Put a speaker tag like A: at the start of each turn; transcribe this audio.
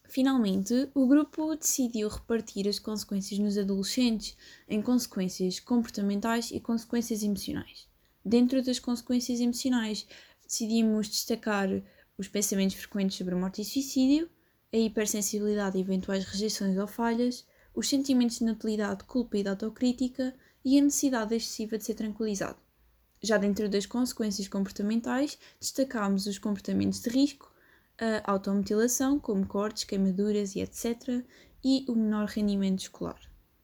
A: Finalmente, o grupo decidiu repartir as consequências nos adolescentes em consequências comportamentais e consequências emocionais. Dentro das consequências emocionais, decidimos destacar os pensamentos frequentes sobre a morte e suicídio, a hipersensibilidade a eventuais rejeições ou falhas, os sentimentos de natalidade, culpa e de autocrítica e a necessidade excessiva de ser tranquilizado. Já dentro das consequências comportamentais, destacámos os comportamentos de risco, a automutilação, como cortes, queimaduras e etc., e o menor rendimento escolar.